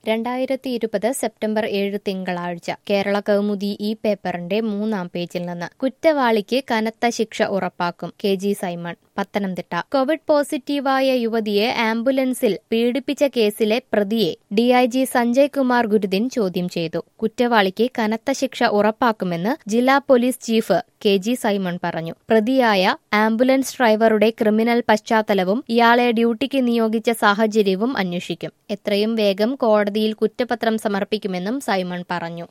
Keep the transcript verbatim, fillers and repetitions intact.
രണ്ടായിരത്തി ഇരുപത് സെപ്റ്റംബർ ഏഴ് തിങ്കളാഴ്ച കേരള കൗമുദി ഈ പേപ്പറിന്റെ മൂന്നാം പേജിൽ നിന്ന് കുറ്റവാളിക്ക് കനത്ത ശിക്ഷ ഉറപ്പാക്കും K G Simon Pathanamthitta. Covid പോസിറ്റീവായ യുവതിയെ ആംബുലൻസിൽ പീഡിപ്പിച്ച കേസിലെ പ്രതിയെ ഡിഐജി സഞ്ജയ് കുമാർ ഗുരുദിൻ ചോദ്യം ചെയ്തു. കുറ്റവാളിക്ക് കനത്ത ശിക്ഷ ഉറപ്പാക്കുമെന്ന് ജില്ലാ police chief K G Simon പറഞ്ഞു. പ്രതിയായ ആംബുലൻസ് ഡ്രൈവറുടെ ക്രിമിനൽ പശ്ചാത്തലവും ഇയാളെ ഡ്യൂട്ടിക്ക് നിയോഗിച്ച സാഹചര്യവും അന്വേഷിക്കും. എത്രയും വേഗം കോടതിയിൽ കുറ്റപത്രം സമർപ്പിക്കുമെന്നും സൈമൺ പറഞ്ഞു.